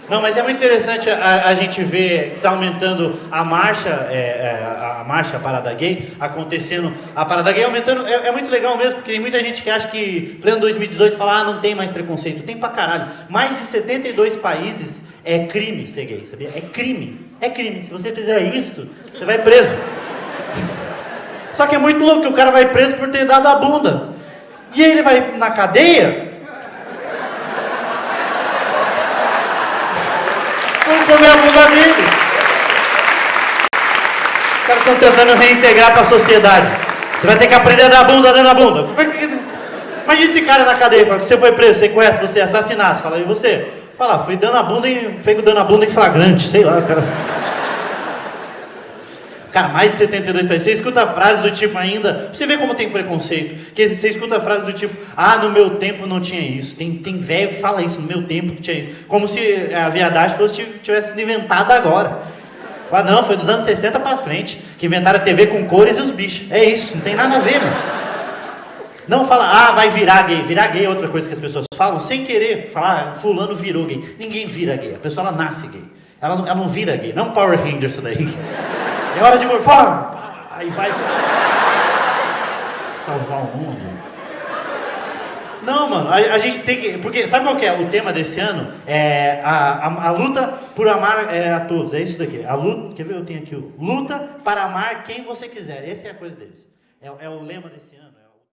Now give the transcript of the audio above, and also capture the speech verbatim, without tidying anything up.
Não, mas é muito interessante a, a gente ver que está aumentando a marcha, é, é, a marcha, a parada gay, acontecendo, a parada gay aumentando, é, é muito legal mesmo, porque tem muita gente que acha que, pleno dois mil e dezoito, fala, ah, não tem mais preconceito, tem pra caralho. Mais de setenta e dois países é crime ser gay, sabia? É crime, é crime. Se você fizer isso, você vai preso. Só que é muito louco que o cara vai preso por ter dado a bunda. E aí ele vai na cadeia... Vamos comer a bunda dele. Os caras estão tentando reintegrar para a sociedade. Você vai ter que aprender a dar bunda dando a bunda. Imagina esse cara na cadeia, fala que você foi preso, sequestro, você é assassinado. Fala, e você? Fala, fui dando a bunda e pego dando a bunda em flagrante, sei lá, cara. Cara, mais de setenta e dois países. Você escuta frases do tipo ainda... Você vê como tem preconceito. Que você escuta frases do tipo... Ah, no meu tempo não tinha isso. Tem, tem velho que fala isso. No meu tempo não tinha isso. Como se a viadagem fosse, tivesse sido inventada agora. Fala, não, foi dos anos sessenta pra frente. Que inventaram a T V com cores e os bichos. É isso, não tem nada a ver, mano. Não fala, ah, vai virar gay. Virar gay é outra coisa que as pessoas falam sem querer. Falar, ah, fulano virou gay. Ninguém vira gay. A pessoa, ela nasce gay. Ela não, ela não vira gay. Não Power Rangers isso daí. É hora de morfar, aí vai salvar o mundo. Não, mano, a, a gente tem que... Porque sabe qual que é o tema desse ano? É a, a, a luta por amar é, a todos, é isso daqui. A luta, quer ver? Eu tenho aqui o luta para amar quem você quiser. Essa é a coisa deles. É, é o lema desse ano.